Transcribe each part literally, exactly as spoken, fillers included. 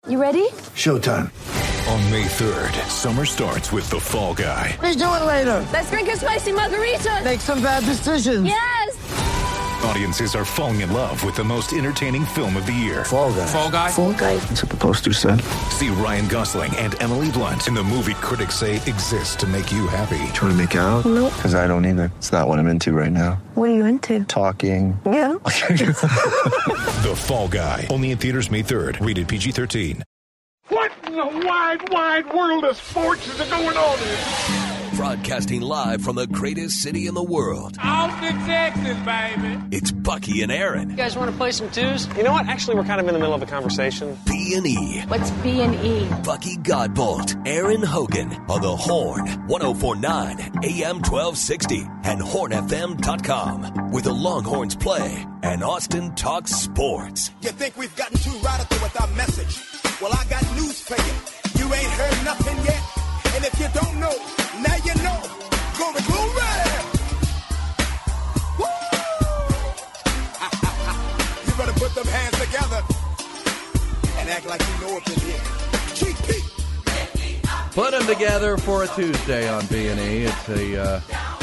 You ready? Showtime. On May third, summer starts with The Fall Guy. Let's do it later. Let's drink a spicy margarita. Make some bad decisions. Yes. Audiences are falling in love with the most entertaining film of the year. Fall Guy. Fall Guy? Fall Guy. That's what the poster said. See Ryan Gosling and Emily Blunt in the movie critics say exists to make you happy. Trying to make it out? Nope. Because I don't either. It's not what I'm into right now. What are you into? Talking. Yeah. The Fall Guy. Only in theaters May third. Rated P G thirteen. What in the wide, wide world of sports is going on here? Broadcasting live from the greatest city in the world. Austin, Texas, baby. It's Bucky and Aaron. You guys want to play some twos? You know what? Actually, we're kind of in the middle of a conversation. B and E. What's B and E? Bucky Godbolt, Aaron Hogan on the Horn, one oh four point nine A M twelve sixty and horn f m dot com, where the Longhorns play and Austin talks sports. You think we've gotten too radical with our message? Well, I got news for you. You ain't heard nothing yet. And if you don't know, now you know. Glory, glory! Woo! You better put them hands together and act like you know up in here. G P. Put them together for a Tuesday on B and E. It's a uh,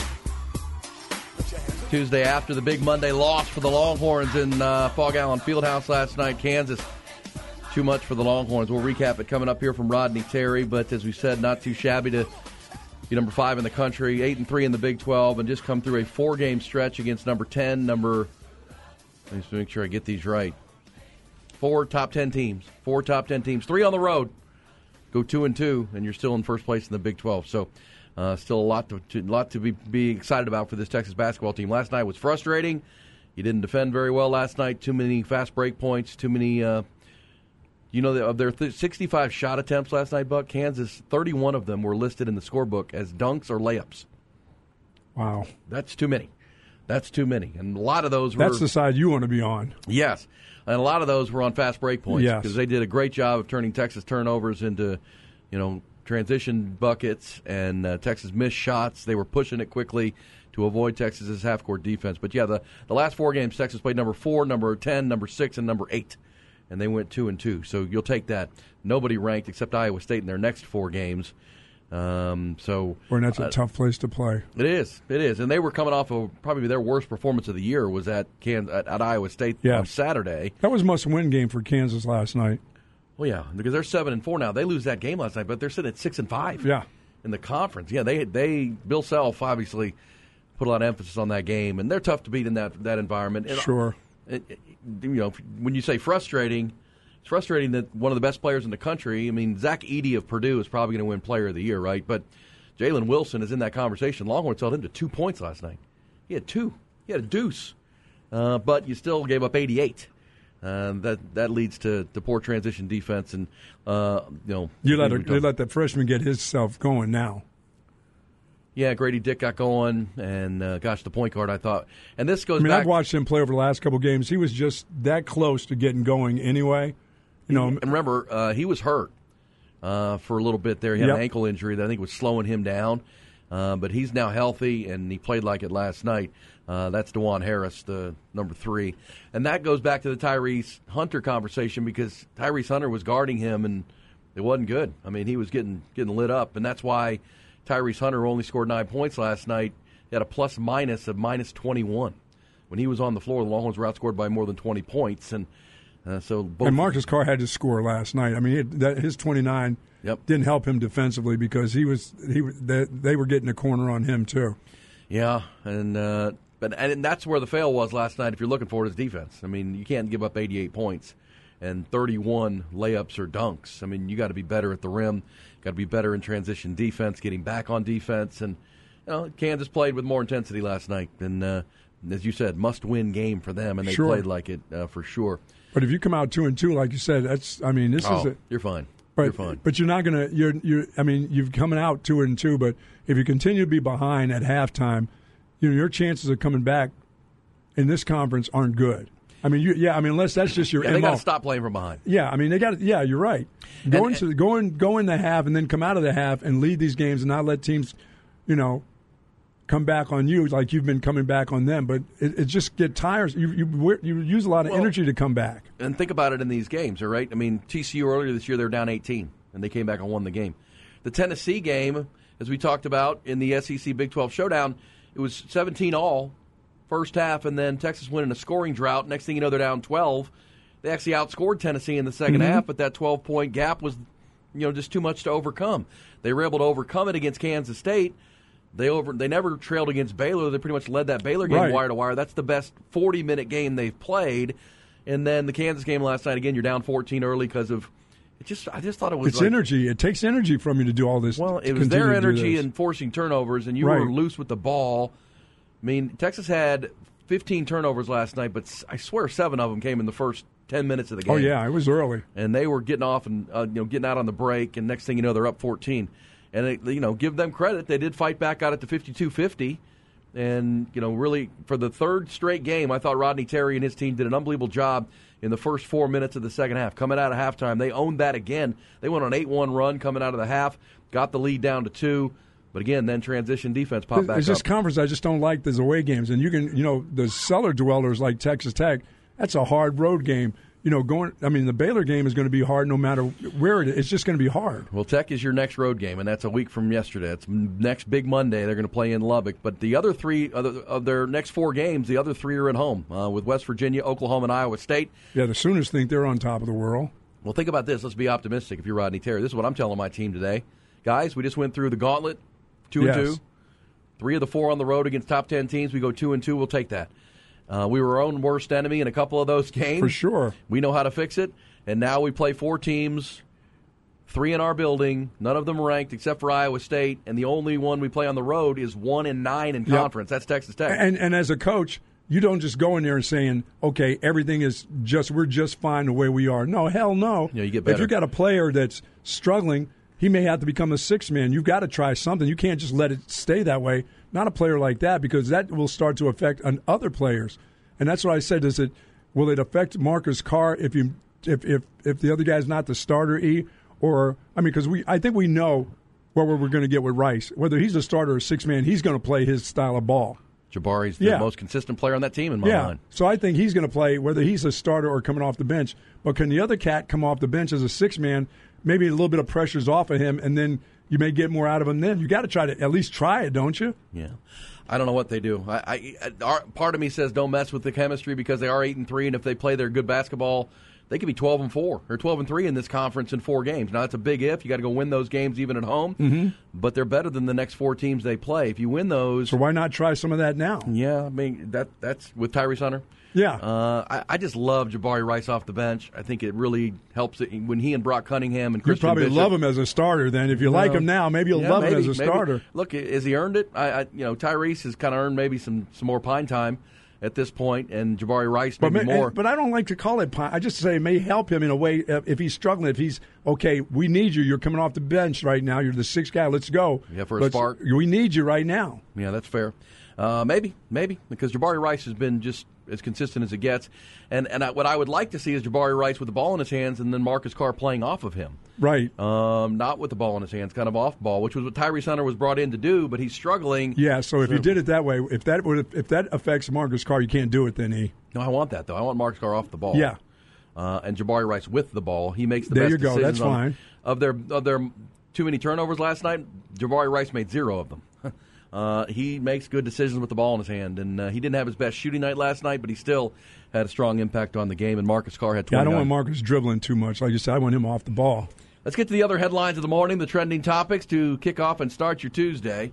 Tuesday after the big Monday loss for the Longhorns in uh, Fog Allen Fieldhouse last night. Kansas, too much for the Longhorns. We'll recap it coming up here from Rodney Terry, but as we said, not too shabby to be number five in the country, eight and three in the Big twelve, and just come through a four-game stretch against number ten, number, let me just make sure I get these right, four top ten teams, four top ten teams, three on the road, go two and two, and you're still in first place in the Big twelve. So uh, still a lot to, to lot to be, be excited about for this Texas basketball team. Last night was frustrating. You didn't defend very well last night. Too many fast break points, too many uh, You know, of their sixty-five shot attempts last night, Buck, Kansas, thirty-one of them were listed in the scorebook as dunks or layups. Wow. That's too many. That's too many. And a lot of those were... That's the side you want to be on. Yes. And a lot of those were on fast break points. Yes. Because they did a great job of turning Texas turnovers into, you know, transition buckets and uh, Texas missed shots. They were pushing it quickly to avoid Texas's half-court defense. But, yeah, the, the last four games, Texas played number four, number ten, number six, and number eight. And they went two and two. So you'll take that. Nobody ranked except Iowa State in their next four games. Um, so, and that's a uh, tough place to play. It is. It is. And they were coming off of probably their worst performance of the year was at Kansas, at, at Iowa State yeah. on Saturday. That was a must-win game for Kansas last night. Well, yeah, because they're seven and four now. They lose that game last night, but they're sitting at six and five. Yeah. In the conference. Yeah, they they Bill Self obviously put a lot of emphasis on that game, and they're tough to beat in that that environment. And, sure. It, it, you know, when you say frustrating. It's frustrating that one of the best players in the country, I mean, Zach Edey of Purdue is probably going to win Player of the Year, right? But Jalen Wilson is in that conversation. Longhorns held him to two points last night. He had two. He had a deuce. Uh, but you still gave up eighty-eight. Uh, that that leads to, to poor transition defense. And, uh, you know. You let, a, you let that freshman get himself going now. Yeah, Grady Dick got going, and uh, gosh, the point guard, I thought. And this goes I mean, back. I've watched him play over the last couple of games. He was just that close to getting going anyway. You know, and remember, uh, he was hurt uh, for a little bit there. He had yep. an ankle injury that I think was slowing him down. Uh, but he's now healthy, and he played like it last night. Uh, that's DeJuan Harris, the number three. And that goes back to the Tyrese Hunter conversation because Tyrese Hunter was guarding him, and it wasn't good. I mean, he was getting getting lit up, and that's why Tyrese Hunter only scored nine points last night. He had a plus-minus of minus twenty-one. When he was on the floor, the Longhorns were outscored by more than twenty points, and Uh, so both and Marcus Carr had to score last night. I mean, he, that, his twenty-nine yep. didn't help him defensively because he was he they, they were getting a corner on him too. Yeah, and uh, but and that's where the fail was last night. If you're looking for it, is defense. I mean, you can't give up eighty-eight points and thirty-one layups or dunks. I mean, you got to be better at the rim. Got to be better in transition defense, getting back on defense. And you know, Kansas played with more intensity last night, and uh, as you said, must-win game for them, and they sure. played like it uh, for sure. But if you come out two and two, like you said, that's I mean, this oh, is a, you're fine. But, you're fine. But you're not gonna you're you're I mean, you've coming out two and two, but if you continue to be behind at halftime, you know your chances of coming back in this conference aren't good. I mean, you, yeah, I mean, unless that's just your yeah, they got got to stop playing from behind. Yeah, I mean, they got yeah, you're right. Go and, into go in go in the half and then come out of the half and lead these games and not let teams, you know, come back on you like you've been coming back on them. But it, it just get tired. You, you you use a lot of well, energy to come back. And think about it in these games, all right? I mean, T C U earlier this year, they were down eighteen, and they came back and won the game. The Tennessee game, as we talked about in the S E C Big twelve Showdown, it was seventeen all first half, and then Texas went in a scoring drought. Next thing you know, they're down twelve. They actually outscored Tennessee in the second mm-hmm. half, but that twelve-point gap was, you know, just too much to overcome. They were able to overcome it against Kansas State. They over they never trailed against Baylor. They pretty much led that Baylor game right. wire to wire. That's the best forty-minute game they've played. And then the Kansas game last night, again, you're down fourteen early because of it. Just I just thought it was it's like, energy. It takes energy from you to do all this. Well, it was their energy and forcing turnovers, and you right. were loose with the ball. I mean, Texas had fifteen turnovers last night, but I swear seven of them came in the first ten minutes of the game. Oh yeah, it was early, and they were getting off and uh, you know getting out on the break, and next thing you know, they're up fourteen. And it, you know, give them credit; they did fight back out at the fifty-two fifty, and you know, really for the third straight game, I thought Rodney Terry and his team did an unbelievable job in the first four minutes of the second half. Coming out of halftime, they owned that again. They went on an eight one run coming out of the half, got the lead down to two. But again, then transition defense popped back up. It's this conference I just don't like. There's away games, and you can, you know, the cellar dwellers like Texas Tech. That's a hard road game. You know, going. I mean, the Baylor game is going to be hard no matter where it is. It's just going to be hard. Well, Tech is your next road game, and that's a week from yesterday. It's next big Monday. They're going to play in Lubbock. But the other three other, of their next four games, the other three are at home uh, with West Virginia, Oklahoma, and Iowa State. Yeah, the Sooners think they're on top of the world. Well, think about this. Let's be optimistic. If you're Rodney Terry, this is what I'm telling my team today, guys. We just went through the gauntlet, two yes. and two, three of the four on the road against top ten teams. We go two and two. We'll take that. Uh, we were our own worst enemy in a couple of those games. For sure. We know how to fix it. And now we play four teams, three in our building, none of them ranked except for Iowa State, and the only one we play on the road is one and nine in conference. Yep. That's Texas Tech. And, and as a coach, you don't just go in there and saying, okay, everything is just, we're just fine the way we are. No, hell no. Yeah, you get better. If you've got a player that's struggling, he may have to become a sixth man. You've got to try something. You can't just let it stay that way. Not a player like that, because that will start to affect other players. And that's what I said. Does it will it affect Marcus Carr if you if if, if the other guy's not the starter? E or I mean, because we I think we know what we're going to get with Rice. Whether he's a starter or six man, he's going to play his style of ball. Jabari's the yeah. most consistent player on that team in my yeah. mind. So I think he's going to play whether he's a starter or coming off the bench. But can the other cat come off the bench as a six man? Maybe a little bit of pressure's off of him, and then you may get more out of him. Then you got to try to at least try it, don't you? Yeah. I don't know what they do. I, I our, part of me says don't mess with the chemistry because they are eight and three, and if they play their good basketball, they could be twelve and four or twelve and three in this conference in four games. Now that's a big if. You got to go win those games even at home, mm-hmm. but they're better than the next four teams they play. If you win those, so why not try some of that now? Yeah, I mean that that's with Tyrese Hunter. Yeah, uh, I, I just love Jabari Rice off the bench. I think it really helps it when he and Brock Cunningham and Christian you probably Bishop, love him as a starter. Then, if you well, like him now, maybe you'll yeah, love maybe, him as a maybe. starter. Look, has he earned it? I, I you know, Tyrese has kind of earned maybe some, some more pine time at this point, and Jabari Rice maybe but, more. And, but I don't like to call it pine. I just say it may help him in a way if he's struggling. If he's okay, we need you. You're coming off the bench right now. You're the sixth guy. Let's go. Yeah, for a Let's, spark. We need you right now. Yeah, that's fair. Uh, maybe, maybe, because Jabari Rice has been just as consistent as it gets. And and I, what I would like to see is Jabari Rice with the ball in his hands and then Marcus Carr playing off of him. Right. Um, not with the ball in his hands, kind of off ball, which was what Tyrese Hunter was brought in to do, but he's struggling. Yeah, so if so, you did it that way, if that would if that affects Marcus Carr, you can't do it then, E. No, I want that, though. I want Marcus Carr off the ball. Yeah. Uh, and Jabari Rice with the ball. He makes the there best you go. decisions. That's fine. On, of, their, of their too many turnovers last night, Jabari Rice made zero of them. Uh, he makes good decisions with the ball in his hand, and uh, he didn't have his best shooting night last night, but he still had a strong impact on the game, and Marcus Carr had twenty-nine. Yeah, I don't want Marcus dribbling too much. Like you said, I want him off the ball. Let's get to the other headlines of the morning, the trending topics to kick off and start your Tuesday.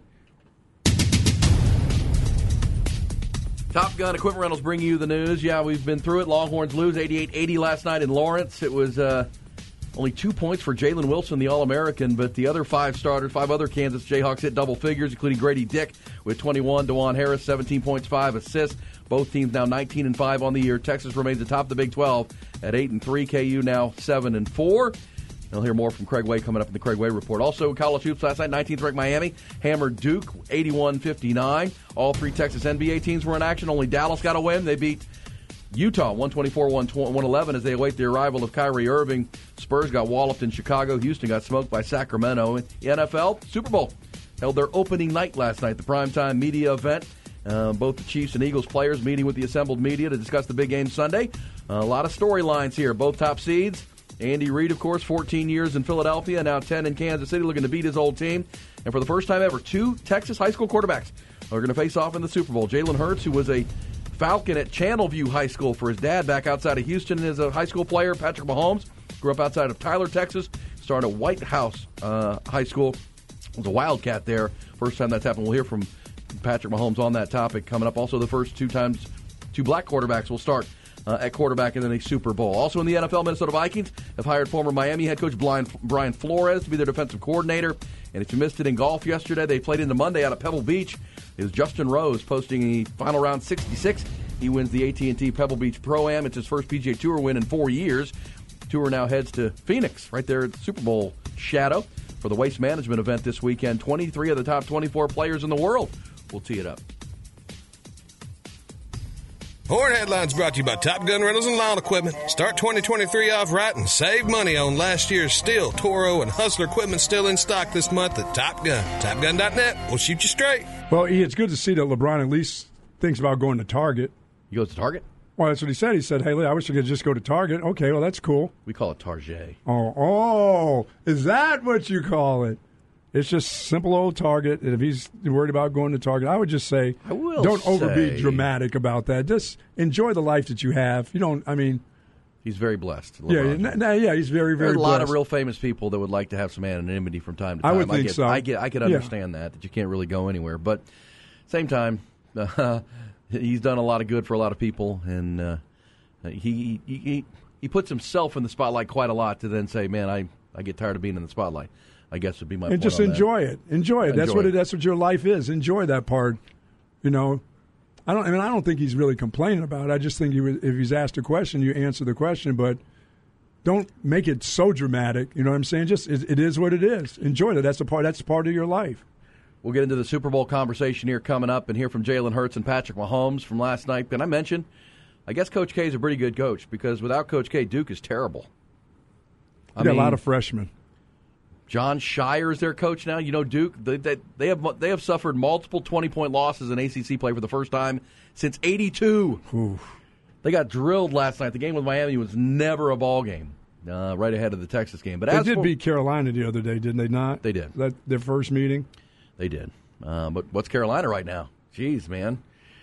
Top Gun Equipment Rentals bring you the news. Yeah, we've been through it. Longhorns lose eighty-eight eighty last night in Lawrence. It was uh, only two points for Jalen Wilson, the All-American, but the other five starters, five other Kansas Jayhawks hit double figures, including Grady Dick with twenty-one, DeJuan Harris, seventeen points, five assists. Both teams now nineteen and five on the year. Texas remains atop the Big twelve at eight and three. K U now seven and four. You'll hear more from Craig Way coming up in the Craig Way Report. Also, college hoops last night, nineteenth ranked Miami hammered Duke eighty-one fifty-nine. All three Texas N B A teams were in action. Only Dallas got a win. They beat Utah one twenty-four one eleven as they await the arrival of Kyrie Irving. Spurs got walloped in Chicago. Houston got smoked by Sacramento. In the N F L, Super Bowl. held their opening night last night, the primetime media event. Uh, both the Chiefs and Eagles players meeting with the assembled media to discuss the big game Sunday. Uh, a lot of storylines here. Both top seeds. Andy Reid, of course, fourteen years in Philadelphia, now ten in Kansas City, looking to beat his old team. And for the first time ever, two Texas high school quarterbacks are going to face off in the Super Bowl. Jalen Hurts, who was a Falcon at Channelview High School for his dad back outside of Houston as a high school player. Patrick Mahomes grew up outside of Tyler, Texas, started at White House uh, High School. Was a Wildcat there. First time that's happened. We'll hear from Patrick Mahomes on that topic coming up. Also, the first two times two black quarterbacks will start uh, at quarterback and then a Super Bowl. Also in the N F L, Minnesota Vikings have hired former Miami head coach Brian, Brian Flores to be their defensive coordinator. And if you missed it in golf yesterday, they played into Monday out of Pebble Beach. It was Justin Rose posting a final round sixty-six. He wins the A T and T Pebble Beach Pro-Am. It's his first P G A Tour win in four years. Tour now heads to Phoenix, right there at the Super Bowl shadow, for the Waste Management event this weekend. twenty-three of the top twenty-four players in the world will tee it up. Horn Headlines brought to you by Top Gun Rentals and Lawn Equipment. Start twenty twenty-three off right and save money on last year's Stihl, Toro, and Hustler equipment still in stock this month at Top Gun. Top Gun dot net. We'll shoot you straight. Well, E, it's good to see that LeBron at least thinks about going to Target. He goes to Target? Well, that's what he said. He said, hey, I wish I could just go to Target. Okay, well, that's cool. We call it Target. Oh, oh, is that what you call it? It's just simple old Target. And if he's worried about going to Target, I would just say, I will don't say, overbe dramatic about that. Just enjoy the life that you have. You don't, I mean. He's very blessed. Yeah, n- n- yeah, he's very, very There's a blessed. lot of real famous people that would like to have some anonymity from time to time. I would think get, so. I get, I could understand yeah. that, that you can't really go anywhere. But same time, uh, he's done a lot of good for a lot of people, and uh, he, he he he puts himself in the spotlight quite a lot to then say, man, I, I get tired of being in the spotlight. I guess would be my and point just on enjoy that. it. Enjoy it. Enjoy that's what it. it, that's what your life is. Enjoy that part. You know, I don't. I mean, I don't think he's really complaining about it. I just think he was, if he's asked a question, you answer the question, but don't make it so dramatic. You know what I'm saying? Just it, it is what it is. Enjoy it. That's a part. That's part of your life. We'll get into the Super Bowl conversation here coming up, and hear from Jalen Hurts and Patrick Mahomes from last night. And I mentioned, I guess Coach K is a pretty good coach, because without Coach K, Duke is terrible. I got mean, a lot of freshmen. John Shire is their coach now. You know, Duke, they, they, they have they have suffered multiple twenty-point losses in A C C play for the first time since eighty-two. Oof. They got drilled last night. The game with Miami was never a ball game, uh, right ahead of the Texas game. But they as did for, beat Carolina the other day, didn't they not? They did. That their first meeting? They did. Uh, but what's Carolina right now? Jeez, man.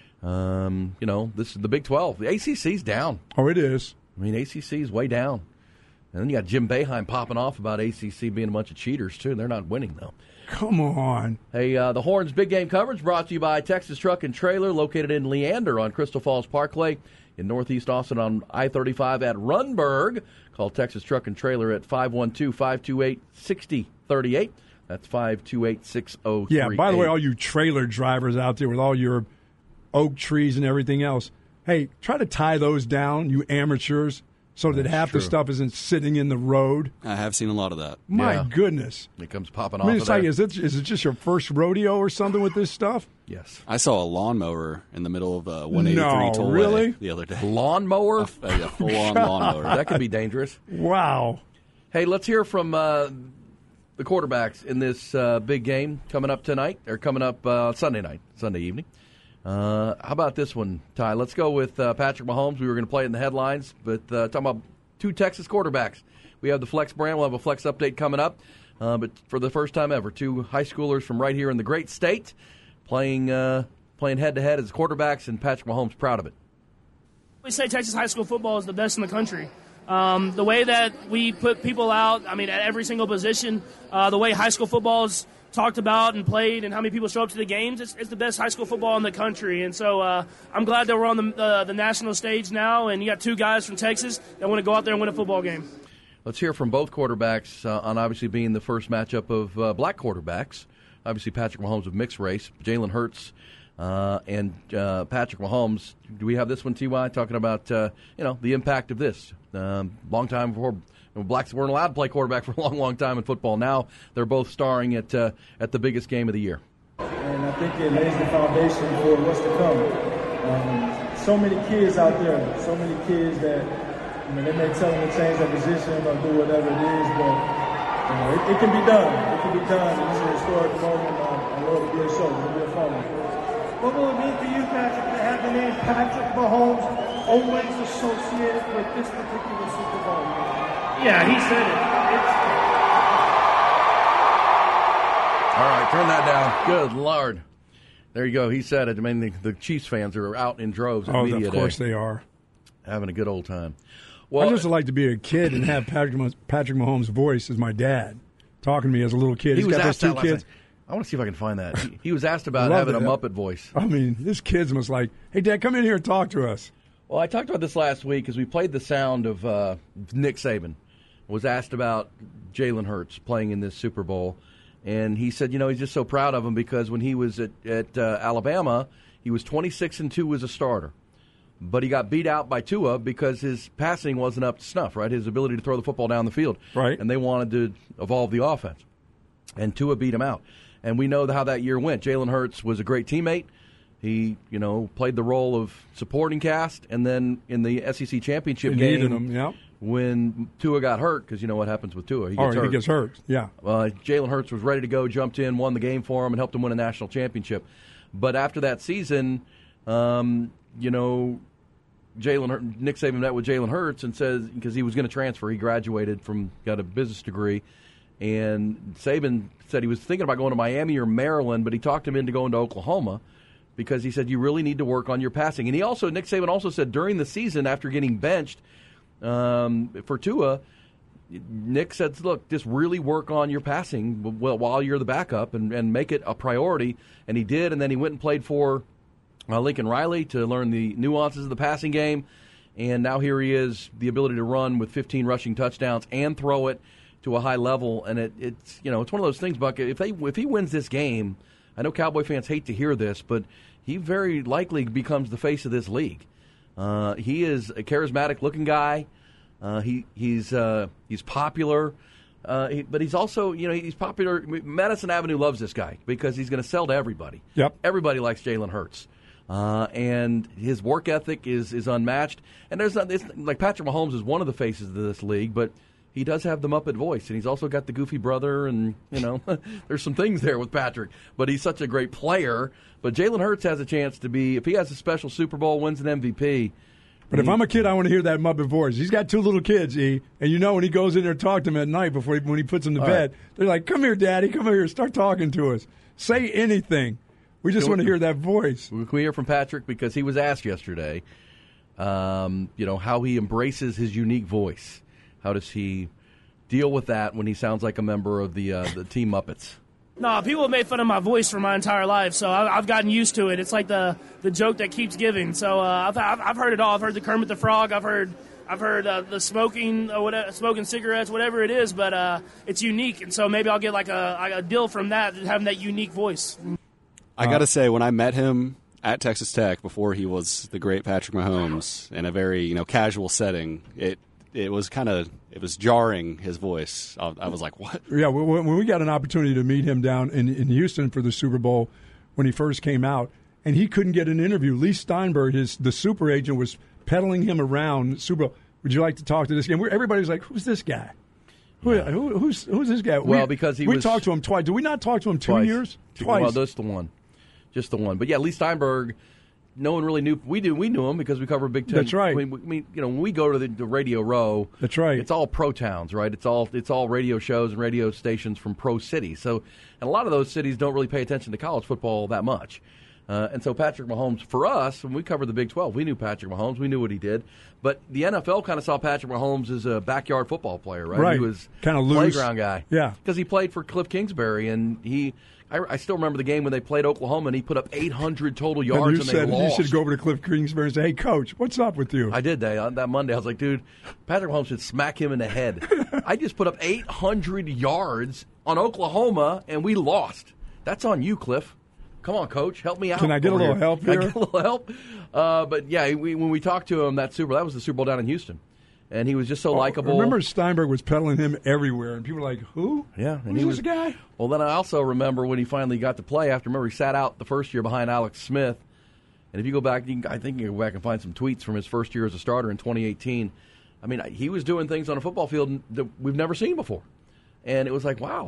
Um, you know, this is the Big twelve. The A C C's down. Oh, it is. I mean, A C C's way down. And then you got Jim Boeheim popping off about A C C being a bunch of cheaters, too. They're not winning, though. Come on. Hey, uh, the Horns Big Game coverage brought to you by Texas Truck and Trailer, located in Leander on Crystal Falls Parkway in Northeast Austin on I thirty-five at Runberg. Call Texas Truck and Trailer at five one two, five two eight, six zero three eight. That's five two eight, six zero three eight. Yeah, by the way, all you trailer drivers out there with all your oak trees and everything else, hey, try to tie those down, you amateurs, so that That's half true. the stuff isn't sitting in the road. I have seen a lot of that. My Yeah. goodness. It comes popping I mean, off it's of like, there. is it, is it just your first rodeo or something with this stuff? Yes. I saw a lawnmower in the middle of a one eighty-three No, tollway really? the other day. Lawnmower? A, a full-on lawnmower. That could be dangerous. Wow. Hey, let's hear from uh, the quarterbacks in this uh, big game coming up tonight, or coming up uh, Sunday night, Sunday evening. Uh, how about this one, Ty? Let's go with uh, Patrick Mahomes. We were going to play it in the headlines, but uh, talking about two Texas quarterbacks. We have the Flex brand. We'll have a Flex update coming up. Uh, but for the first time ever, two high schoolers from right here in the great state playing uh, playing head-to-head as quarterbacks, and Patrick Mahomes proud of it. We say Texas high school football is the best in the country. Um, the way that we put people out, I mean, at every single position, uh, the way high school football is talked about and played and how many people show up to the games, it's, it's the best high school football in the country. And so uh, I'm glad that we're on the, uh, the national stage now, and you got two guys from Texas that want to go out there and win a football game. Let's hear from both quarterbacks uh, on obviously being the first matchup of uh, black quarterbacks. Obviously, Patrick Mahomes of mixed race, Jalen Hurts uh, and uh, Patrick Mahomes. Do we have this one, T Y, talking about uh, you know the impact of this? Um, long time before you know, blacks weren't allowed to play quarterback for a long, long time in football. Now they're both starring at uh, at the biggest game of the year. And I think it lays the foundation for what's to come. Um, so many kids out there, so many kids that I mean, they may tell them to change their position or do whatever it is, but you know, it, it can be done. It can be done. And this is a historic moment. Um, Lord will be a show. It'll be a fun one. What will it mean for you, Patrick, to have the name Patrick Mahomes always associated with this particular Super Bowl? Yeah, he said it. It's... All right, turn that down. Good Lord. There you go. He said it. I mean, the, the Chiefs fans are out in droves at oh, media day. Of course they are. Having a good old time. Well, I just like to be a kid and have Patrick Patrick Mahomes' voice as my dad talking to me as a little kid. He He's was got asked those two that last kids. night. I want to see if I can find that. He, he was asked about Love having it. a Muppet voice. I mean, his kids must like, hey, Dad, come in here and talk to us. Well, I talked about this last week because we played the sound of uh, Nick Saban was asked about Jalen Hurts playing in this Super Bowl. And he said, you know, he's just so proud of him because when he was at, at uh, Alabama, he was twenty-six and two as a starter. But he got beat out by Tua because his passing wasn't up to snuff, right? His ability to throw the football down the field. Right. And they wanted to evolve the offense. And Tua beat him out. And we know how that year went. Jalen Hurts was a great teammate. He, you know, played the role of supporting cast. And then in the S E C championship They game, needed him, yeah. when Tua got hurt, because you know what happens with Tua. He gets oh, hurt. he gets hurt, yeah. Uh, Jalen Hurts was ready to go, jumped in, won the game for him, and helped him win a national championship. But after that season, um, you know, Jalen Hur- Nick Saban met with Jalen Hurts and says, because he was going to transfer, he graduated from, got a business degree, and Saban said he was thinking about going to Miami or Maryland, but he talked him into going to Oklahoma because he said you really need to work on your passing. And he also, Nick Saban also said during the season after getting benched um, for Tua, Nick said, look, just really work on your passing while you're the backup and, and make it a priority. And he did, and then he went and played for uh, Lincoln Riley to learn the nuances of the passing game. And now here he is, the ability to run with fifteen rushing touchdowns and throw it to a high level. And it, it's, you know, it's one of those things, Buck, if they if he wins this game, I know Cowboy fans hate to hear this, but he very likely becomes the face of this league. Uh, he is a charismatic-looking guy. Uh, he he's uh, he's popular, uh, he, but he's also, you know, he's popular. Madison Avenue loves this guy because he's going to sell to everybody. Yep. Everybody likes Jalen Hurts, uh, and his work ethic is is unmatched. And there's not it's, like Patrick Mahomes is one of the faces of this league, but he does have the Muppet voice, and he's also got the goofy brother, and you know, there's some things there with Patrick. But he's such a great player. But Jalen Hurts has a chance to be, if he has a special Super Bowl, wins an M V P. But if I'm a kid, I want to hear that Muppet voice. He's got two little kids, E, and you know when he goes in there to talk to them at night before he, when he puts them to All bed, right. they're like, come here, Daddy, come here, start talking to us. Say anything. We just Can want to we- hear that voice. Can we hear from Patrick? Because he was asked yesterday, um, you know, how he embraces his unique voice. How does he deal with that when he sounds like a member of the uh, the Team Muppets? No, people have made fun of my voice for my entire life, so I- I've gotten used to it. It's like the, the joke that keeps giving. So uh, I've, I've I've heard it all. I've heard the Kermit the Frog. I've heard I've heard uh, the smoking or whatever, smoking cigarettes, whatever it is. But uh, it's unique, and so maybe I'll get like a, a deal from that, having that unique voice. I got to say, when I met him at Texas Tech before he was the great Patrick Mahomes in a very you know casual setting, it it was kind of it was jarring, his voice. I, I was like, what? Yeah, when when we got an opportunity to meet him down in, in Houston for the Super Bowl when he first came out, and he couldn't get an interview. Lee Steinberg, his the super agent, was peddling him around Super Bowl. Would you like to talk to this guy? And everybody was like, who's this guy? Who, who, who's who's this guy? Well, we, because he we was- talked to him twice. Did we not talk to him two Twice. years? Two- Twice. Well, just the one. Just the one. But yeah, Lee Steinberg, no one really knew. We do. We knew him because we cover Big Ten. That's right. We, we, you know, when we go to the, the Radio Row, That's right. It's all pro towns, right? It's all it's all radio shows and radio stations from pro cities. So, and a lot of those cities don't really pay attention to college football that much. Uh, and so Patrick Mahomes, for us, when we covered the Big twelve, we knew Patrick Mahomes. We knew what he did. But the N F L kind of saw Patrick Mahomes as a backyard football player, right? Right. He was Kinda loose. playground guy. Yeah. Because he played for Cliff Kingsbury, and he. I, I still remember the game when they played Oklahoma, and he put up eight hundred total And yards, you and said they you lost. should go over to Cliff Kingsbury and say, hey, Coach, what's up with you? I did that on that Monday. I was like, dude, Patrick Mahomes should smack him in the head. I just put up eight hundred yards on Oklahoma, and we lost. That's on you, Cliff. Come on, Coach, help me out. Can I get a over little here. help Can I here? get a little help? Uh, but yeah, we, when we talked to him, that Super that was the Super Bowl down in Houston, and he was just so likable. Remember Steinberg was peddling him everywhere, and people were like, who? Yeah, and Who's he was this guy? Well, then I also remember when he finally got to play. After remember he sat out the first year behind Alex Smith, and if you go back, you can, I think you can go back and find some tweets from his first year as a starter in twenty eighteen. I mean, he was doing things on a football field that we've never seen before, and it was like, wow.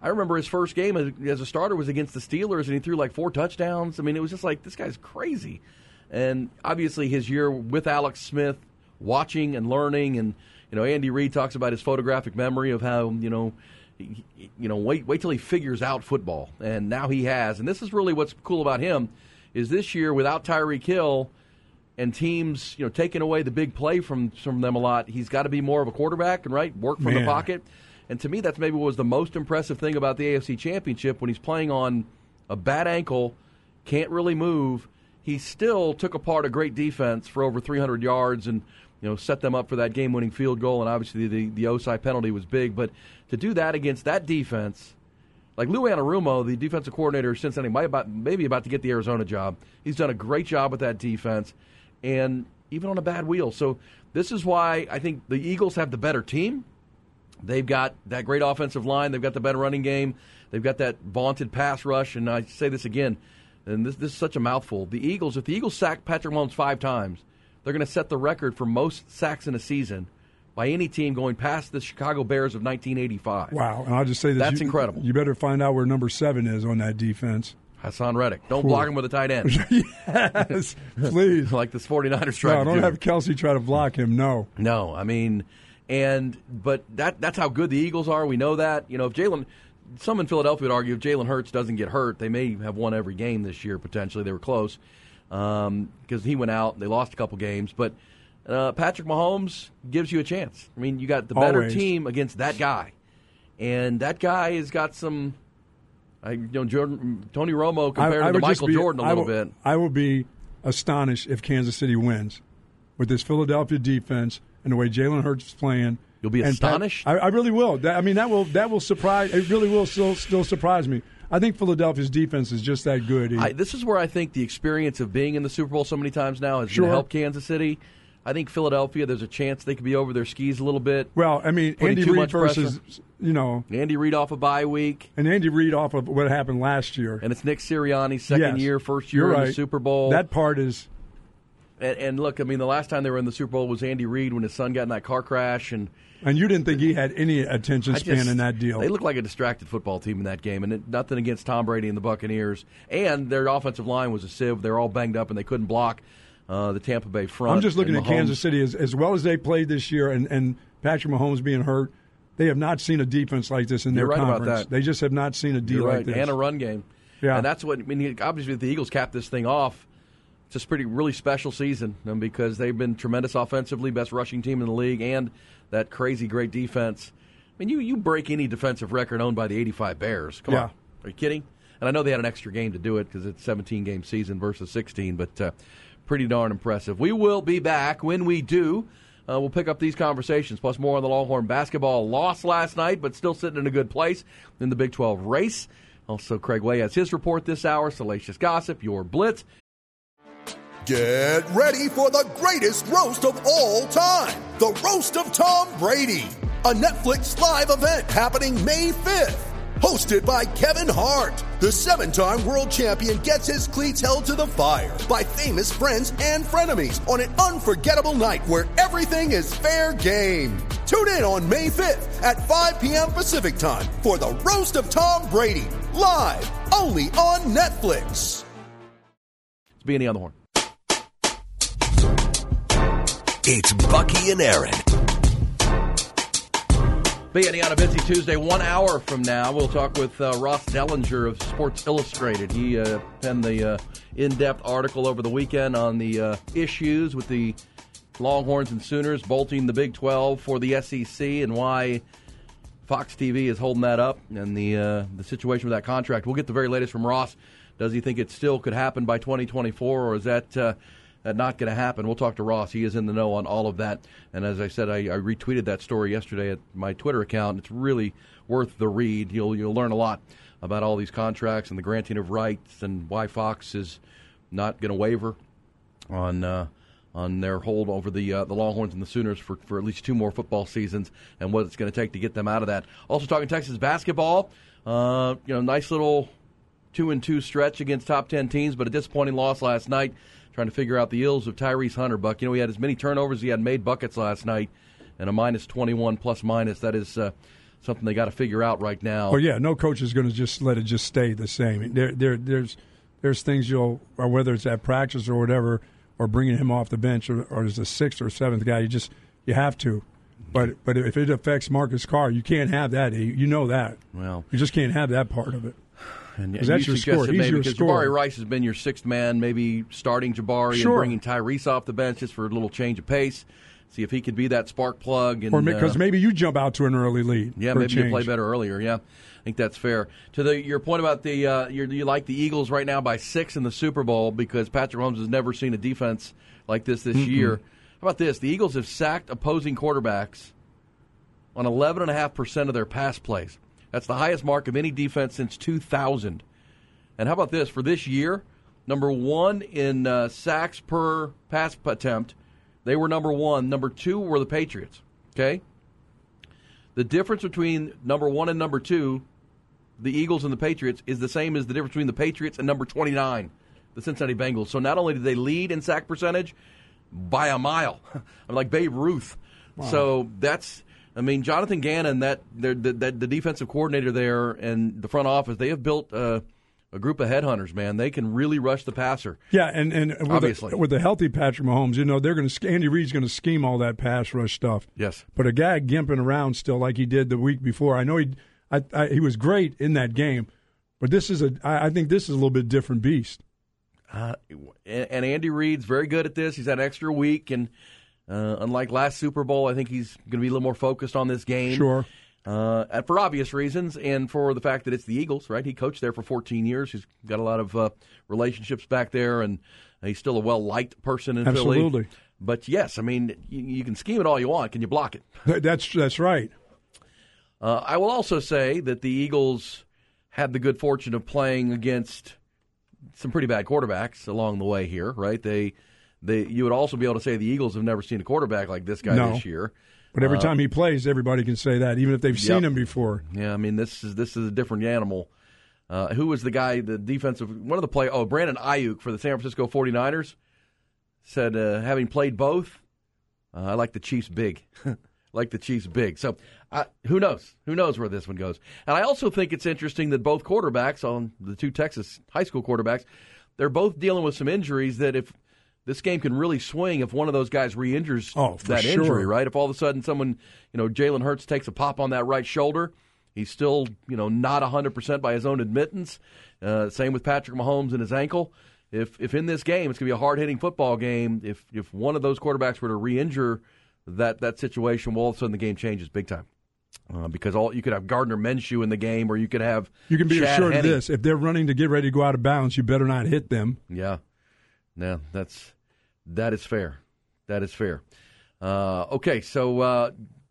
I remember his first game as, as a starter was against the Steelers, and he threw like four touchdowns. I mean, it was just like, this guy's crazy. And obviously his year with Alex Smith, watching and learning, and you know, Andy Reid talks about his photographic memory of how, you know, he, you know, wait wait till he figures out football, and now he has. And this is really what's cool about him, is this year without Tyreek Hill and teams, you know, taking away the big play from from them a lot, he's got to be more of a quarterback and right work from Man. the pocket. And to me, that's maybe what was the most impressive thing about the A F C Championship, when he's playing on a bad ankle, can't really move. He still took apart a great defense for over three hundred yards and, you know, set them up for that game-winning field goal. And obviously the, the O S I penalty was big. But to do that against that defense, like Lou Anarumo, the defensive coordinator of Cincinnati, might about, maybe about to get the Arizona job. He's done a great job with that defense, and even on a bad wheel. So this is why I think the Eagles have the better team. They've got that great offensive line. They've got the better running game. They've got that vaunted pass rush. And I say this again, and this, this is such a mouthful. The Eagles, if the Eagles sack Patrick Mahomes five times, they're going to set the record for most sacks in a season by any team going past the Chicago Bears of nineteen eighty-five. Wow. And I'll just say this. That's you, incredible. You better find out where number seven is on that defense. Hassan Reddick. Don't Cool. block him with a tight end. Yes, please. Like this 49ers tried No, to don't do. have Kelsey try to block him, no. No, I mean, and but that that's how good the Eagles are. We know that. You know, if Jalen, some in Philadelphia would argue if Jalen Hurts doesn't get hurt, they may have won every game this year, potentially. They were close um, because he went out. They lost a couple games. But uh, Patrick Mahomes gives you a chance. I mean, you got the better Always. team against that guy. And that guy has got some, I, you know, Jordan, Tony Romo compared I, I to would just Michael be- Jordan a I little will- bit. I will be astonished if Kansas City wins with this Philadelphia defense and the way Jalen Hurts is playing. You'll be And Pat- astonished? I, I really will. That, I mean, that will that will surprise. It really will still still surprise me. I think Philadelphia's defense is just that good. I, this is where I think the experience of being in the Super Bowl so many times now has Sure. going to help Kansas City. I think Philadelphia, there's a chance they could be over their skis a little bit. Well, I mean, Putting Andy too Reid much versus, pressure. you know. Andy Reid off a bye week. And Andy Reid off of what happened last year. And it's Nick Sirianni's second Yes. year, first year You're in right. the Super Bowl. That part is. And, and look, I mean, the last time they were in the Super Bowl was Andy Reid when his son got in that car crash. And And you didn't think he had any attention I span just- in that deal. They look like a distracted football team in that game, and it, nothing against Tom Brady and the Buccaneers. And their offensive line was a sieve. They were all banged up, and they couldn't block uh, the Tampa Bay front. I'm just looking and at Mahomes- Kansas City as, as well as they played this year, and, and Patrick Mahomes being hurt. They have not seen a defense like this in You're their right about conference. that. They just have not seen a deal You're like right. this. And a run game. Yeah. And that's what, I mean, obviously the Eagles capped this thing off. It's just pretty, really special season um, because they've been tremendous offensively, best rushing team in the league, and that crazy great defense. I mean, you, you break any defensive record owned by the eighty-five Bears. Come Yeah. on. Are you kidding? And I know they had an extra game to do it because it's a seventeen-game season versus sixteen, but uh, pretty darn impressive. We will be back. When we do, uh, we'll pick up these conversations, plus more on the Longhorn basketball loss last night, but still sitting in a good place in the Big twelve race. Also, Craig Way has his report this hour, Salacious Gossip, your Blitz. Get ready for the greatest roast of all time, the Roast of Tom Brady, a Netflix live event happening May fifth. Hosted by Kevin Hart, the seven-time world champion gets his cleats held to the fire by famous friends and frenemies on an unforgettable night where everything is fair game. Tune in on May fifth at five p.m. Pacific time for the Roast of Tom Brady, live only on Netflix. It's B and E on the Horn. It's Bucky and Aaron. B and E on a busy Tuesday. One hour from now, we'll talk with uh, Ross Dellinger of Sports Illustrated. He uh, penned the uh, in-depth article over the weekend on the uh, issues with the Longhorns and Sooners bolting the Big twelve for the S E C and why Fox T V is holding that up and the uh, the situation with that contract. We'll get the very latest from Ross. Does he think it still could happen by twenty twenty-four, or is that uh, that not going to happen? We'll talk to Ross. He is in the know on all of that. And as I said, I, I retweeted that story yesterday at my Twitter account. It's really worth the read. You'll you'll learn a lot about all these contracts and the granting of rights and why Fox is not going to waver on uh, on their hold over the uh, the Longhorns and the Sooners for, for at least two more football seasons and what it's going to take to get them out of that. Also talking Texas basketball. Uh, you know, nice little two and two stretch against top ten teams, but a disappointing loss last night. Trying to figure out the ills of Tyrese Hunter, Buck. You know, he had as many turnovers as he had made buckets last night, and a minus twenty-one plus minus. That is uh, something they got to figure out right now. Well, yeah, no coach is going to just let it just stay the same. There, there, there's, there's things you'll, or whether it's at practice or whatever, or bringing him off the bench, or, or as a sixth or seventh guy, you just you have to. But but if it affects Marcus Carr, you can't have that. You know that. Well, you just can't have that part of it. And, and that's you your score. He's maybe your because scorer. Jabari Rice has been your sixth man, maybe starting Jabari Sure. and bringing Tyrese off the bench just for a little change of pace. See if he could be that spark plug. And, or because uh, maybe you jump out to an early lead. Yeah, for a maybe you change. play better earlier. Yeah, I think that's fair. To the your point about the uh, you're, you like the Eagles right now by six in the Super Bowl because Patrick Mahomes has never seen a defense like this this Mm-mm. year. How about this? The Eagles have sacked opposing quarterbacks on eleven point five percent of their pass plays. That's the highest mark of any defense since two thousand. And how about this? For this year, number one in uh, sacks per pass attempt, they were number one. Number two were the Patriots. Okay? The difference between number one and number two, the Eagles and the Patriots, is the same as the difference between the Patriots and number twenty-nine, the Cincinnati Bengals. So not only did they lead in sack percentage by a mile, I'm like Babe Ruth. Wow. So that's, I mean, Jonathan Gannon, that the, the, the defensive coordinator there and the front office, they have built uh, a group of headhunters, man. They can really rush the passer. Yeah, and, and with, Obviously. a, with a healthy Patrick Mahomes, you know, they're going to Andy Reid's going to scheme all that pass rush stuff. Yes. But a guy gimping around still like he did the week before, I know he I, I, he was great in that game, but this is a I, I think this is a little bit different beast. Uh, and, and Andy Reid's very good at this. He's had an extra week, and uh, unlike last Super Bowl, I think he's going to be a little more focused on this game. Sure. Uh, and for obvious reasons, and for the fact that it's the Eagles, right? He coached there for fourteen years. He's got a lot of uh, relationships back there, and he's still a well-liked person in Philly. Absolutely. But, yes, I mean, you, you can scheme it all you want. Can you block it? That's, that's right. Uh, I will also say that the Eagles had the good fortune of playing against some pretty bad quarterbacks along the way here, right? They, they, you would also be able to say the Eagles have never seen a quarterback like this guy No. this year. But every Uh, time he plays, everybody can say that, even if they've seen Yep. him before. Yeah, I mean, this is this is a different animal. Uh, who was the guy, the defensive, one of the play? Oh, Brandon Ayuk for the San Francisco forty-niners said, uh, having played both, uh, I like the Chiefs big. like the Chiefs big. So uh, who knows? Who knows where this one goes? And I also think it's interesting that both quarterbacks, on the two Texas high school quarterbacks, they're both dealing with some injuries that if this game can really swing if one of those guys re-injures Oh, for that sure. injury, right? If all of a sudden someone, you know, Jalen Hurts takes a pop on that right shoulder, he's still, you know, not one hundred percent by his own admittance. Uh, same with Patrick Mahomes and his ankle. If if in this game, it's going to be a hard-hitting football game, if if one of those quarterbacks were to re-injure that, that situation, well, all of a sudden the game changes big time. Uh, because all you could have Gardner Minshew in the game, or you could have You can be Chad assured Henne. of this. If they're running to get ready to go out of bounds, you better not hit them. Yeah, no, that's that is fair. That is fair. Uh, okay, so uh,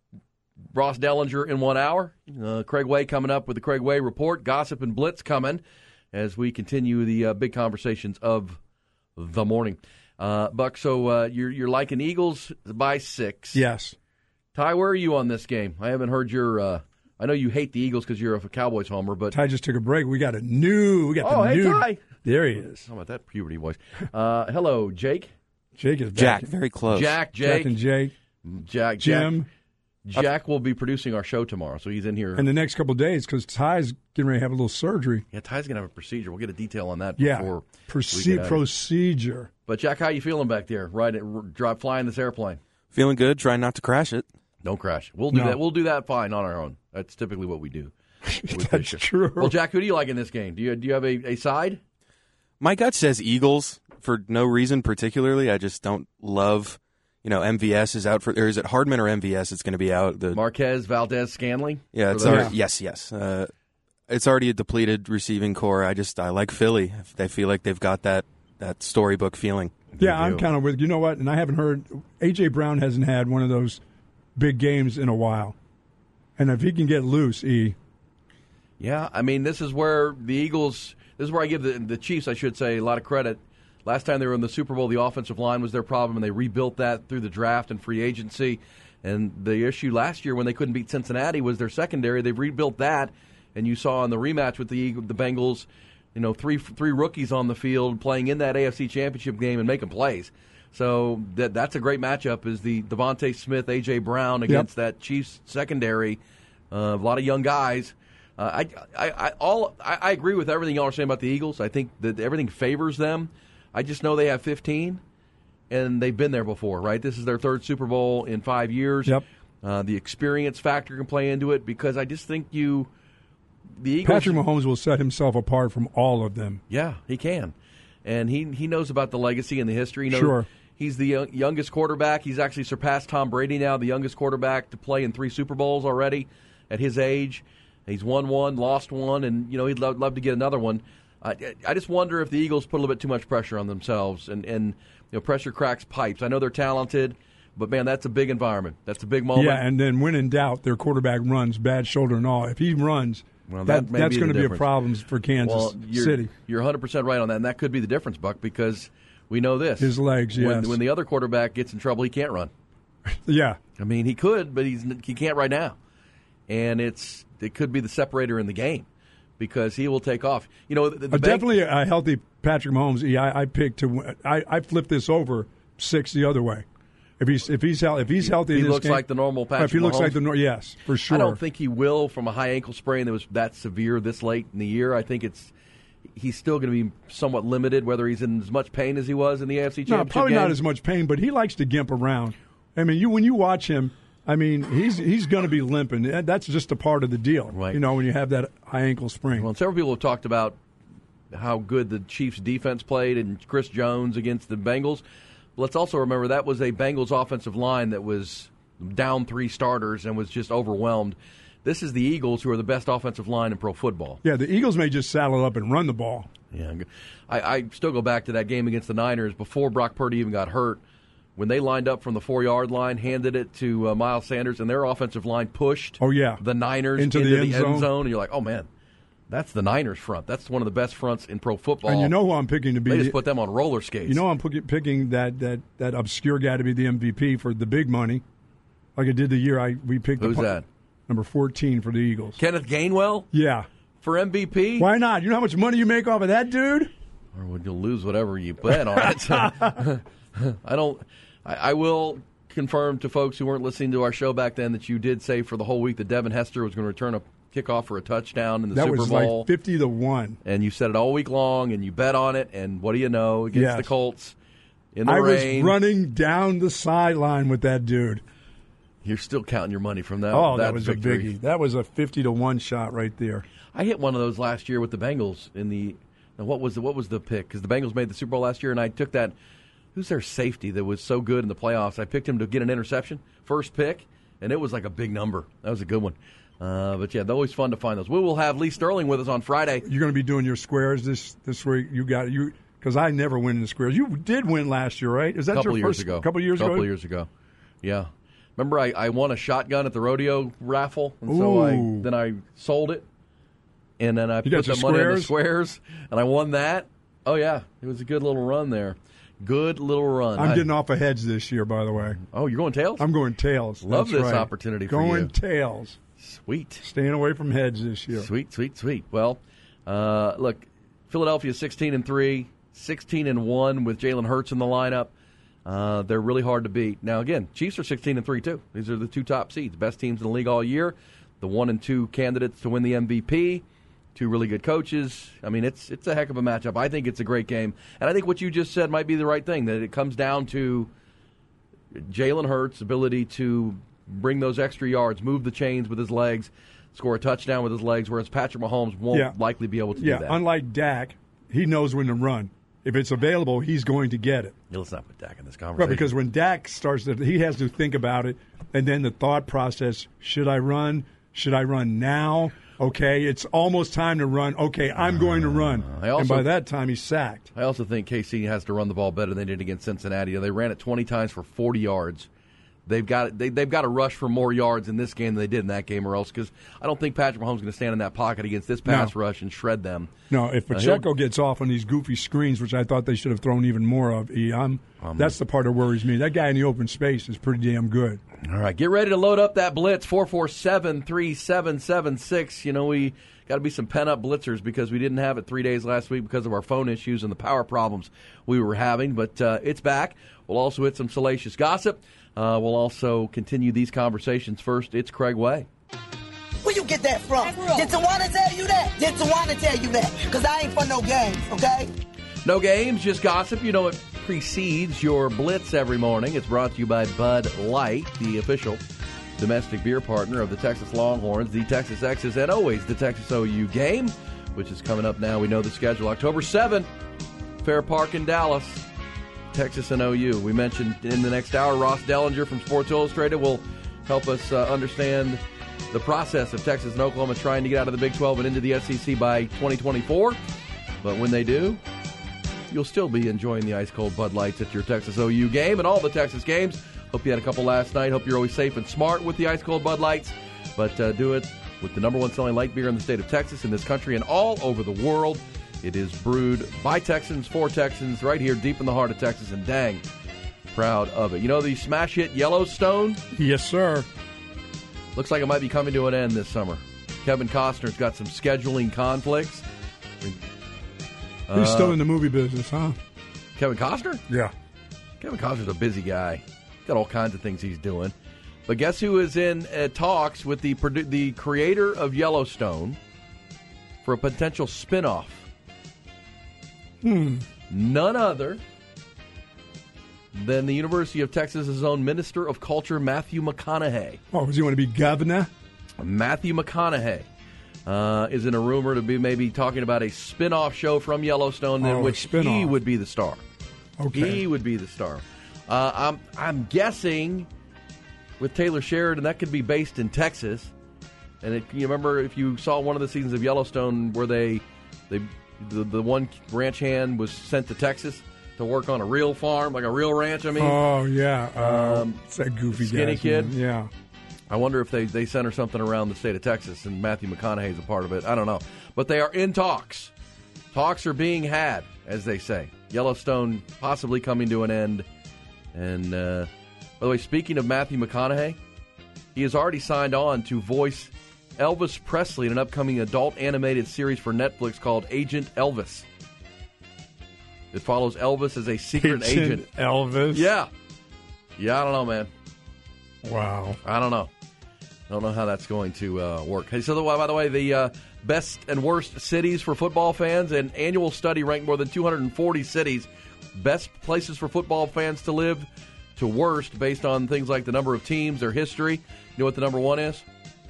Ross Dellinger in one hour. Uh, Craig Way coming up with the Craig Way Report. Gossip and Blitz coming as we continue the uh, big conversations of the morning. Uh, Buck, so uh, you're you're liking Eagles by six. Yes. Ty, where are you on this game? I haven't heard your. Uh, I know you hate the Eagles because you're a Cowboys homer, but Ty just took a break. We got a new. We got oh, the hey new. Ty, There he is. how about that puberty voice? Uh, hello, Jake. Jake is back. Jack, very close. Jack, Jake, Jack and Jake. Jack, Jim. Jack, Jack will be producing our show tomorrow, so he's in here. In the next couple of days, because Ty's getting ready to have a little surgery. Yeah, Ty's gonna have a procedure. We'll get a detail on that Yeah. before Proce- we get out of here. procedure. But Jack, how you feeling back there? Right, drive flying this airplane. Feeling good, trying not to crash it. Don't crash. We'll do No. that. We'll do that fine on our own. That's typically what we do. with That's this show. true. Well, Jack, who do you like in this game? Do you do you have a, a side? My gut says Eagles for no reason particularly. I just don't love, you know, M V S is out for, or is it Hardman or M V S that's going to be out? The Marquez, Valdez, Scanley? Yeah, For it's those- already, yes, yes. Uh, it's already a depleted receiving core. I just I like Philly. They feel like they've got that that storybook feeling. Yeah, I'm kind of with you know what, and I haven't heard A J Brown hasn't had one of those big games in a while, and if he can get loose, E. Yeah, I mean, this is where the Eagles, this is where I give the, the Chiefs, I should say, a lot of credit. Last time they were in the Super Bowl, the offensive line was their problem, and they rebuilt that through the draft and free agency. And the issue last year when they couldn't beat Cincinnati was their secondary. They've rebuilt that, and you saw in the rematch with the Eagle, the Bengals, you know, three three rookies on the field playing in that A F C Championship game and making plays. So that that's a great matchup is the Devontae Smith, A J Brown against that Chiefs secondary Uh, a lot of young guys. Uh, I, I, I, all, I, I agree with everything y'all are saying about the Eagles. I think that everything favors them. I just know they have fifteen, and they've been there before, right? This is their third Super Bowl in five years. Yep. Uh, the experience factor can play into it because I just think you – the Eagles. Patrick Mahomes will set himself apart from all of them. Yeah, he can. And he he knows about the legacy and the history. He knows sure. He's the young, youngest quarterback. He's actually surpassed Tom Brady now, the youngest quarterback to play in three Super Bowls already at his age. He's won one, lost one, and you know he'd love, love to get another one. I, I just wonder if the Eagles put a little bit too much pressure on themselves, and, and you know pressure cracks pipes. I know they're talented, but man, that's a big environment. That's a big moment. Yeah, and then when in doubt, their quarterback runs, bad shoulder and all. If he runs, well, that, that that's be going to be a difference. problem for Kansas well, you're, City. You're one hundred percent right on that, and that could be the difference, Buck, because we know this. His legs, yes. When, when the other quarterback gets in trouble, he can't run. Yeah. I mean, he could, but he's he can't right now. And it's it could be the separator in the game because he will take off. You know, the, the uh, bank, definitely a healthy Patrick Mahomes. Yeah, I, I picked to. I, I flipped this over six the other way. If he's if he's if he's healthy, he in this looks game, like the normal Patrick. If he looks Mahomes, like the normal, yes, for sure. I don't think he will from a high ankle sprain that was that severe this late in the year. I think it's he's still going to be somewhat limited, whether he's in as much pain as he was in the A F C Championship No, probably game. not as much pain, but he likes to gimp around. I mean, you when you watch him, I mean, he's he's going to be limping. That's just a part of the deal, right? You know, when you have that high ankle sprain. Well, several people have talked about how good the Chiefs' defense played and Chris Jones against the Bengals. Let's also remember that was a Bengals offensive line that was down three starters and was just overwhelmed. This is the Eagles, who are the best offensive line in pro football. Yeah, the Eagles may just saddle up and run the ball. Yeah, I, I still go back to that game against the Niners before Brock Purdy even got hurt. When they lined up from the four-yard line, handed it to uh, Miles Sanders, and their offensive line pushed oh, yeah. the Niners into, into the, the, end, end zone. zone, and you're like, oh, man, that's the Niners front. That's one of the best fronts in pro football. And you know who I'm picking to be? They just put them on roller skates. You know I'm picking that, that, that obscure guy to be the M V P for the big money, like I did the year I we picked. Who's the, that? Number fourteen for the Eagles. Kenneth Gainwell? Yeah. For M V P? Why not? You know how much money you make off of that dude? Or would you lose whatever you bet on it? I don't. I, I will confirm to folks who weren't listening to our show back then that you did say for the whole week that Devin Hester was going to return a kickoff for a touchdown in the that Super was Bowl. Like fifty to one. And you said it all week long, and you bet on it. And what do you know? Against yes. the Colts in the I rain. was running down the sideline with that dude. You're still counting your money from that. Oh, that, that was victory. a biggie. That was a fifty to one shot right there. I hit one of those last year with the Bengals in the. Now what was the what was the pick? Because the Bengals made the Super Bowl last year, and I took that. Who's their safety that was so good in the playoffs? I picked him to get an interception, first pick, and it was like a big number. That was a good one. Uh, but yeah, they're always fun to find those. We will have Lee Sterling with us on Friday. You're going to be doing your squares this this week. You got you because I never win in the squares. You did win last year, right? Is that couple your years first? Ago. Couple years couple ago. Couple years ago. Yeah. Remember, I, I won a shotgun at the rodeo raffle, and so I then I sold it, and then I you put the money in the squares, and I won that. Oh yeah, it was a good little run there. Good little run. I'm I, getting off of heads this year, by the way. Oh, you're going tails? I'm going tails. Love That's this right. opportunity for going you. Going tails. Sweet. Staying away from heads this year. Sweet, sweet, sweet. Well, uh, look, Philadelphia sixteen and three, sixteen and one with Jalen Hurts in the lineup. Uh, they're really hard to beat. Now, again, Chiefs are sixteen and three too. These are the two top seeds, best teams in the league all year. The one and two candidates to win the M V P. Two really good coaches. I mean, it's it's a heck of a matchup. I think it's a great game. And I think what you just said might be the right thing, that it comes down to Jalen Hurts' ability to bring those extra yards, move the chains with his legs, score a touchdown with his legs, whereas Patrick Mahomes won't yeah. likely be able to yeah, do that. Unlike Dak, he knows when to run. If it's available, he's going to get it. Yeah, let's not put Dak in this Right, conversation. because when Dak starts to, he has to think about it, and then the thought process, should I run? Should I run now? Okay, it's almost time to run. Okay, I'm going to run. I also, and by that time, he's sacked. I also think K C has to run the ball better than they did against Cincinnati. They ran it twenty times for forty yards. They've got they, they've got to rush for more yards in this game than they did in that game, or else, because I don't think Patrick Mahomes is going to stand in that pocket against this pass no. rush and shred them. No, if Pacheco uh, gets off on these goofy screens, which I thought they should have thrown even more of, E, I'm, um, that's the part that worries me. That guy in the open space is pretty damn good. All right, get ready to load up that blitz, four four seven, three seven seven six. You know, we got to be some pent-up blitzers because we didn't have it three days last week because of our phone issues and the power problems we were having, but uh, it's back. We'll also hit some salacious gossip. Uh, we'll also continue these conversations. First, it's Craig Way. get that from? Did Tawana tell you that? Did Tawana tell you that? Because I ain't for no games, okay? No games, just gossip. You know it precedes your Blitz every morning. It's brought to you by Bud Light, the official domestic beer partner of the Texas Longhorns, the Texas Exes, and always the Texas O U game, which is coming up now. We know the schedule. October seventh, Fair Park in Dallas, Texas and O U. We mentioned in the next hour, Ross Dellinger from Sports Illustrated will help us uh, understand the process of Texas and Oklahoma trying to get out of the Big twelve and into the S E C by twenty twenty-four. But when they do, you'll still be enjoying the ice-cold Bud Lights at your Texas O U game and all the Texas games. Hope you had a couple last night. Hope you're always safe and smart with the ice-cold Bud Lights. But uh, do it with the number one selling light beer in the state of Texas, in this country, and all over the world. It is brewed by Texans, for Texans, right here deep in the heart of Texas, and dang, proud of it. You know the smash hit Yellowstone? Yes, sir. Looks like it might be coming to an end this summer. Kevin Costner's got some scheduling conflicts. He's Uh, still in the movie business, huh? Kevin Costner? Yeah. Kevin Costner's a busy guy. Got all kinds of things he's doing. But guess who is in uh, talks with the produ- the creator of Yellowstone for a potential spinoff? Hmm. None other than the University of Texas's own Minister of Culture, Matthew McConaughey. Oh, does he want to be governor? Matthew McConaughey uh, is in a rumor to be maybe talking about a spin-off show from Yellowstone in Oh, which spin-off. he would be the star. Okay. He would be the star. Uh, I'm, I'm guessing with Taylor Sheridan, that could be based in Texas. And it, you remember if you saw one of the seasons of Yellowstone where they, they the, the one ranch hand was sent to Texas to work on a real farm, like a real ranch, I mean. Oh, yeah. Uh, Um, it's that goofy skinny guy's kid? name. Yeah. I wonder if they, they center something around the state of Texas and Matthew McConaughey's a part of it. I don't know. But they are in talks. Talks are being had, as they say. Yellowstone possibly coming to an end. And, uh, by the way, speaking of Matthew McConaughey, he has already signed on to voice Elvis Presley in an upcoming adult animated series for Netflix called Agent Elvis. It follows Elvis as a secret Agent agent. Elvis? Yeah. Yeah, I don't know, man. Wow. I don't know. I don't know how that's going to uh, work. Hey, so the, by the way, the uh, best and worst cities for football fans, an annual study ranked more than two hundred forty cities, best places for football fans to live, to worst, based on things like the number of teams, their history. You know what the number one is?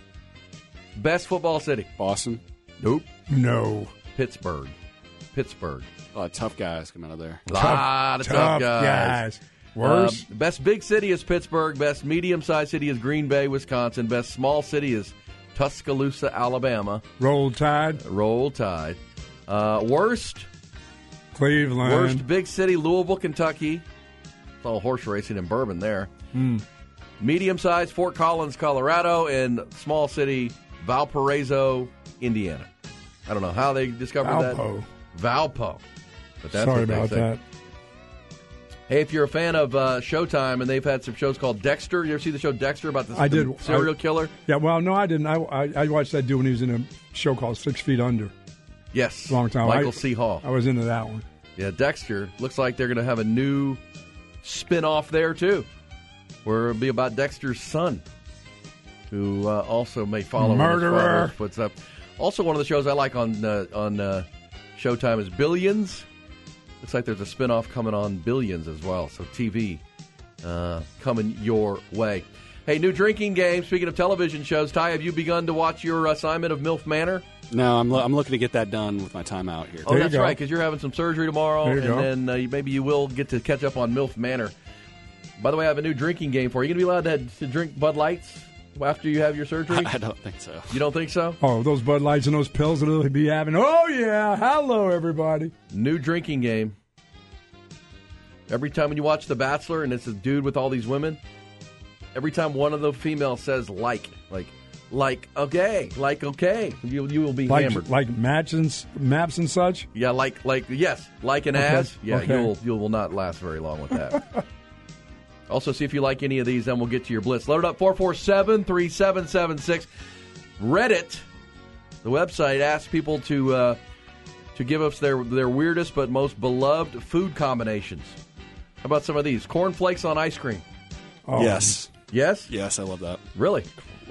Best football city. Boston? Nope. No. Pittsburgh. Pittsburgh. A lot of tough guys come out of there. A lot of tough, tough guys. guys. Worse? Uh, best big city is Pittsburgh. Best medium-sized city is Green Bay, Wisconsin. Best small city is Tuscaloosa, Alabama. Roll Tide. Roll Tide. Uh, worst? Cleveland. Worst big city, Louisville, Kentucky. It's all horse racing and bourbon there. Mm. Medium-sized, Fort Collins, Colorado. And small city, Valparaiso, Indiana. I don't know how they discovered Valpo. that. Valpo. But that's Sorry what they about say. that. Hey, if you're a fan of uh, Showtime, and they've had some shows called Dexter. You ever see the show Dexter about the, I the did. serial I, killer? Yeah, well, no, I didn't. I, I, I watched that dude when he was in a show called Six Feet Under. Yes. Long time. Michael I, C. Hall. I was into that one. Yeah, Dexter. Looks like they're going to have a new spin-off there, too, where it'll be about Dexter's son, who uh, also may follow Murderer. in his father's footsteps. Also, one of the shows I like on uh, on uh, Showtime is Billions. Looks like there's a spinoff coming on Billions as well. So T V uh, coming your way. Hey, new drinking game. Speaking of television shows, Ty, have you begun to watch your assignment of MILF Manor? No, I'm, lo- I'm looking to get that done with my time out here. Oh, that's right, because you're having some surgery tomorrow, There you and go. then uh, maybe you will get to catch up on MILF Manor. By the way, I have a new drinking game for you. Are you going to be allowed to, to drink Bud Lights after you have your surgery? I don't think so. You don't think so? Oh, those Bud Lights and those pills that he'll be having. Oh, yeah. Hello, everybody. New drinking game. Every time when you watch The Bachelor and it's a dude with all these women, every time one of the females says like, like, like, okay, like, okay, you you will be Like, hammered. like maps and, s- maps and such? Yeah, like, like, yes, like an Okay, ass. Yeah, okay. you'll you will not last very long with that. Also, see if you like any of these, then we'll get to your blitz. Load it up, four four seven, three seven seven six. Reddit, the website, asks people to uh, to give us their, their weirdest but most beloved food combinations. How about some of these? Cornflakes on ice cream. Oh. Yes. Yes? Yes, I love that. Really?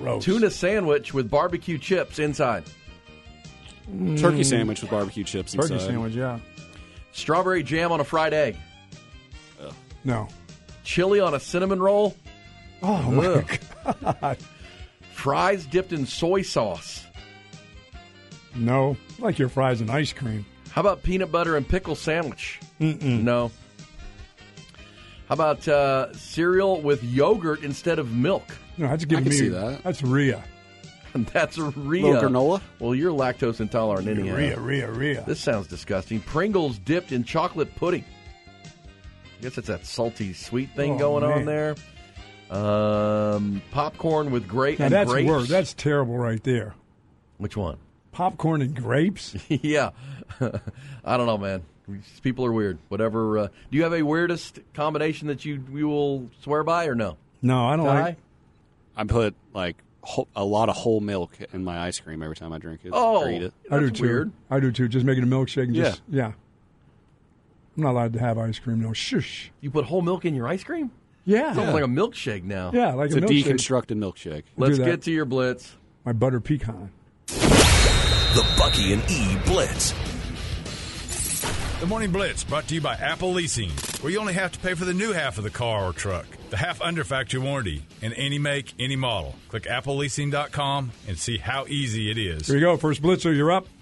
Gross. Tuna sandwich with barbecue chips inside. Turkey sandwich with barbecue chips Turkey inside. sandwich, yeah. Strawberry jam on a fried egg. Ugh. No. Chili on a cinnamon roll. Oh, my Ugh. God. Fries dipped in soy sauce. No. Like your fries and ice cream. How about peanut butter and pickle sandwich? Mm-mm. No. How about uh, cereal with yogurt instead of milk? No, that's giving I can me see that. That's Rhea. That's Rhea. Little granola? Well, you're lactose intolerant anyhow. Rhea, Rhea, Rhea. This sounds disgusting. Pringles dipped in chocolate pudding. I guess it's that salty sweet thing Oh, going man. on there. Um, popcorn with grape Now and that's grapes. worse. That's terrible right there. Which one? Popcorn and grapes? Yeah. I don't know, man. People are weird. Whatever. Uh, do you have a weirdest combination that you, you will swear by or no? No, I don't Guy? like. I put like whole, a lot of whole milk in my ice cream every time I drink it. Oh, or eat it. I do That's too. weird. I do too. Just making a milkshake. And Yeah. Just, yeah. I'm not allowed to have ice cream. No, shush. You put whole milk in your ice cream? Yeah. It's almost like a milkshake now. Yeah, like It's a, a milkshake. deconstructed milkshake. Let's Do that. get to your blitz. My butter pecan. The Bucky and E Blitz. The Morning Blitz brought to you by Apple Leasing, where you only have to pay for the new half of the car or truck. The half under factory warranty in any make, any model. Click apple leasing dot com and see how easy it is. Here you go. First blitzer, you're up.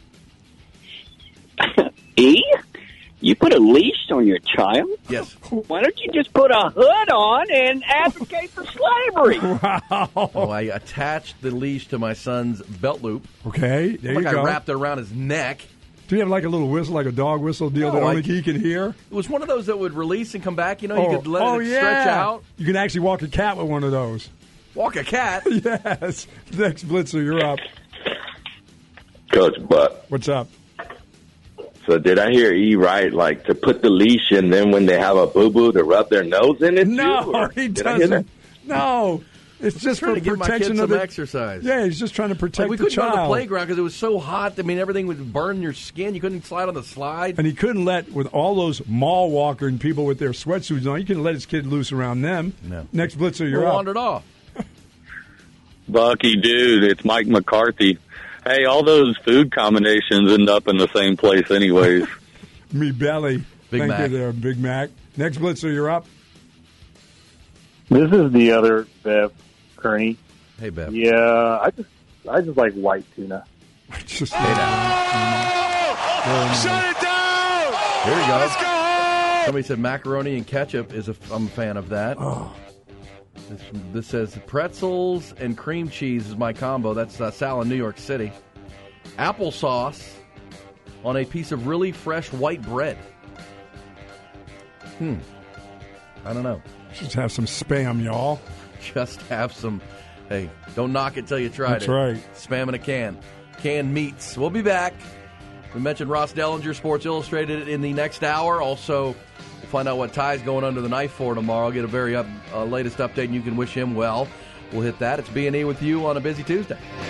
E? You put a leash on your child? Yes. Why don't you just put a hood on and advocate for slavery? Wow. Oh, I attached the leash to my son's belt loop. Okay, there like you I go. wrapped it around his neck. Do you have like a little whistle, like a dog whistle deal No, that only like- he can hear? It was one of those that would release and come back. You know, oh, you could let oh, it yeah. stretch out. You can actually walk a cat with one of those. Walk a cat? Yes. Next blitzer, you're up. Coach Buck. What's up? So did I hear E right? Like to put the leash in, then when they have a boo boo to rub their nose in it? No, too, or he did I hear that? doesn't. No, it's just trying for to give my protection kids of some the exercise. Yeah, he's just trying to protect Like we the couldn't go to the child. playground because it was so hot. I mean, everything would burn your skin. You couldn't slide on the slide. And he couldn't let, with all those mall walking people with their sweatsuits on, he couldn't let his kid loose around them. No. Next blitzer, you're We up. wandered off. Bucky, dude, it's Mike McCarthy. Hey, all those food combinations end up in the same place anyways. Me belly. Big Thank Mac. you there, Big Mac. Next blitzer, you're up. This is the other Bev Kearney. Hey, Bev. Yeah, I just I just like white tuna. just Shut it down! Here we go. Let's go home! Somebody said macaroni and ketchup is a. I'm a fan of that. Oh. This, this says pretzels and cream cheese is my combo. That's uh, Sal in New York City. Applesauce on a piece of really fresh white bread. Hmm. I don't know. Just have some Spam, y'all. Just have some. Hey, don't knock it till you try That's it. right. Spam in a can. Canned meats. We'll be back. We mentioned Ross Dellinger, Sports Illustrated, in the next hour. Also, we'll find out what Ty's going under the knife for tomorrow. Get a very up, uh, latest update, and you can wish him well. We'll hit that. It's B and E with you on a busy Tuesday.